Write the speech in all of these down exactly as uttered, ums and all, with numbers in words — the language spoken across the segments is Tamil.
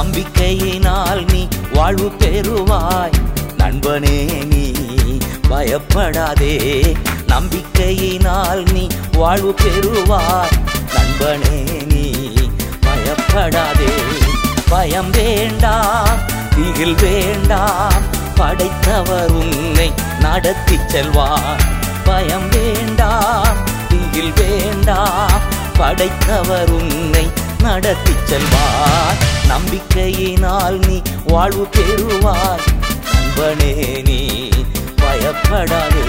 நம்பிக்கையினால் நீ வாழ்வு பெறுவாய். நண்பனே நீ பயப்படாதே, நம்பிக்கையினால் நீ வாழ்வு பெறுவாய். நண்பனே நீ பயப்படாதே. பயம் வேண்டாம், திகில் வேண்டாம், படைத்தவர் உன்னை நடத்தி செல்வார். பயம் வேண்டாம், திகில் வேண்டாம், படைத்தவர் உன்னை நடத்தி செல்வார். நம்பிக்கையினால் நீ வாழ்வு பெறுவாய். நண்பனே நீ பயப்படாதே.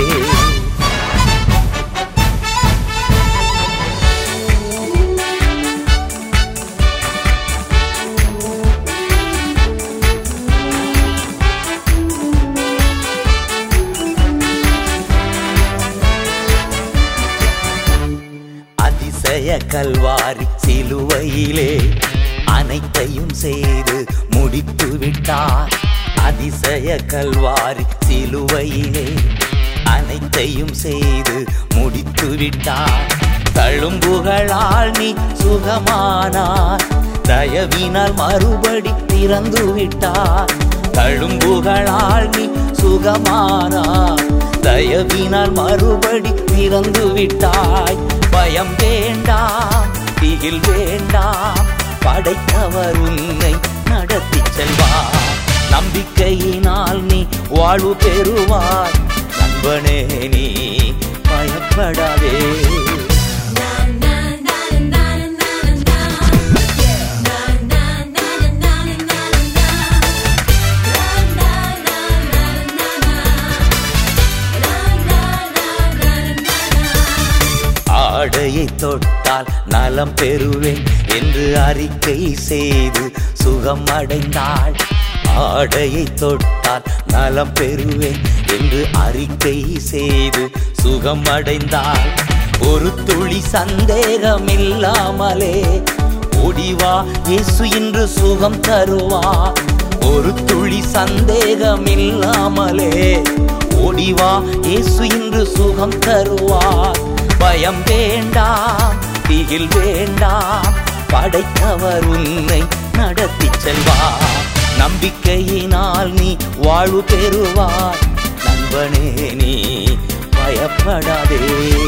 அதிசய கல்வாரி சிலுவையிலே அனைத்தையும் செய்து முடித்து விட்டார். அதிசய கல்வாரி சிலுவையிலே அனைத்தையும் செய்து முடித்து விட்டார். தழும்புகளால் நீ சுகமானார், தயவினால் மறுபடி திறந்து விட்டார். தழும்புகளால் நீ சுகமானார், தயவினால் மறுபடி திறந்து விட்டாய். பயம் வேண்டாம், திகில் வேண்டாம், படைத்தவர் உன்னை நடத்தி செல்வார். நம்பிக்கையினால் நீ வாழ்வு பெறுவாய். நண்பனே நீ பயப்படாதே. ஆடையை தொட்டால் நலம் பெறுவேன் என்று அறிக்கை செய்து சுகம் அடைந்தாள். ஆடையை தொட்டால் நலம் பெறுவேன் என்று அறிக்கை செய்து சுகம் அடைந்தாள். ஒரு துளி சந்தேகம் இல்லாமலே ஓடிவா, இயேசு இன்று சுகம் தருவா. ஒரு துளி சந்தேகம் இல்லாமலே ஓடிவா, இயேசு இன்று சுகம் தருவா. பயம் வேண்டாம், திகில் வேண்டாம், படைத்தவர் உன்னை நடத்தி செல்வார். நம்பிக்கையினால் நீ வாழ்வு பெறுவாய். நண்பனே நீ பயப்படாதே.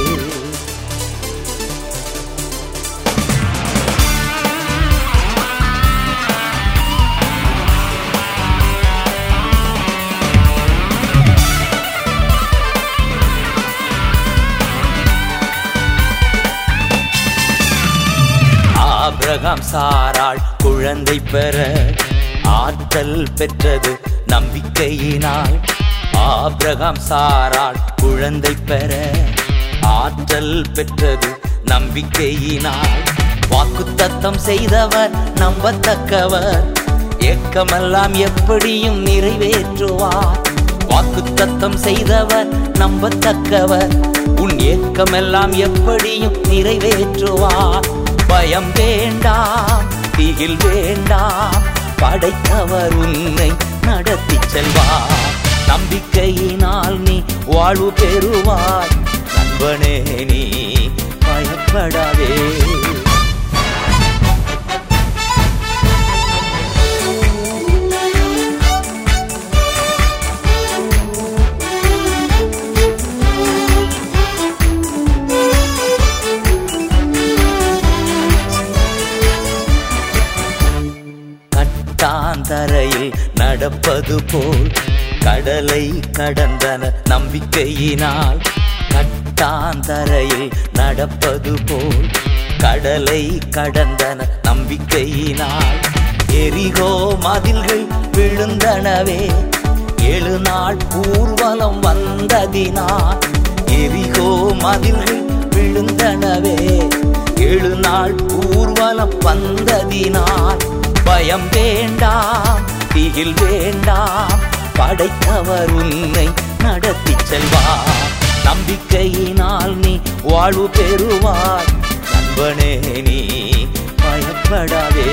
ஆபிரகாம் சாராள் குழந்தை பெற ஆற்றல் பெற்றது நம்பிக்கையினால். ஆபிரகாம் சாராள் குழந்தை பெற ஆற்றல் பெற்றது நம்பிக்கையினால். வாக்குத்தத்தம் செய்தவர் நம்பத்தக்கவர், ஏக்கமெல்லாம் எப்படியும் நிறைவேற்றுவார். வாக்குத்தத்தம் செய்தவர் நம்பத்தக்கவர், உன் ஏக்கமெல்லாம் எப்படியும் நிறைவேற்றுவார். பயம் வேண்டாம், திகில் வேண்டாம், படைத்தவர் உன்னை நடத்தி செல்வார். நம்பிக்கையினால் நீ வாழ்வு பெறுவாய். நண்பனே நீ பயப்படாதே. கட்டாந்தரையில் நடப்பது போல் கடலை கடந்தன நம்பிக்கையினால். கட்டாந்தரையில் நடப்பது போல் கடலை கடந்தன நம்பிக்கையினால். எரிகோ மதில்கள் விழுந்தனவே, ஏழு நாள் ஊர்வலம் வந்ததினால். எரிகோ மதில்கள் விழுந்தனவே, ஏழு நாள் ஊர்வலம் வந்ததினால். பயம் வேண்டாம், திகில் வேண்டாம், படைத்தவர் உன்னை நடத்தி செல்வார். நம்பிக்கையினால் நீ வாழ்வு பெறுவாய். நண்பனே நீ பயப்படாதே.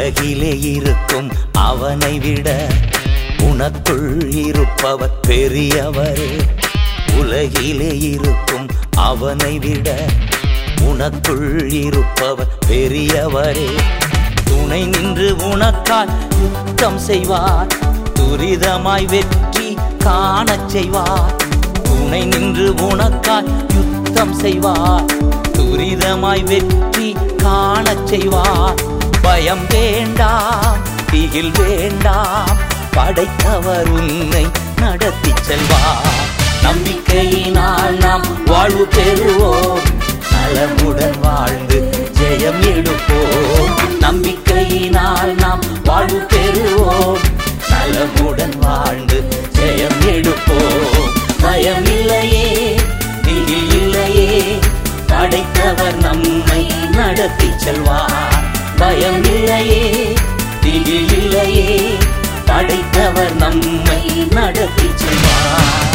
உலகிலே இருக்கும் அவனை விட உனக்குள் இருப்பவர் பெரியவரே. உலகிலே இருக்கும் அவனை விட உனக்குள் இருப்பவர் பெரியவரே. துணை நின்று உனக்கால் யுத்தம் செய்வார், துரிதமாய் வெற்றி காணச் செய்வார். துணை நின்று உனக்கால் யுத்தம் செய்வார், துரிதமாய் வெற்றி காணச் செய்வார். பயம் வேண்டாம், திகில் வேண்டாம், படைத்தவர் உன்னை நடத்தி செல்வார். நம்பிக்கையினால் நாம் வாழ்வு பெறுவோம், நலமுடன் வாழ்ந்து ஜெயம் எடுப்போம். நம்பிக்கையினால் நாம் வாழ்வு பெறுவோம், நலமுடன் வாழ்ந்து ஜெயம் எடுப்போம். பயம் இல்லையே, திகில் இல்லையே, படைத்தவர் நம்மை நடத்தி செல்வார். பயம் இல்லையே, திகில் இல்லையே, படைத்தவர் நம்மை நடத்தி செல்வார்.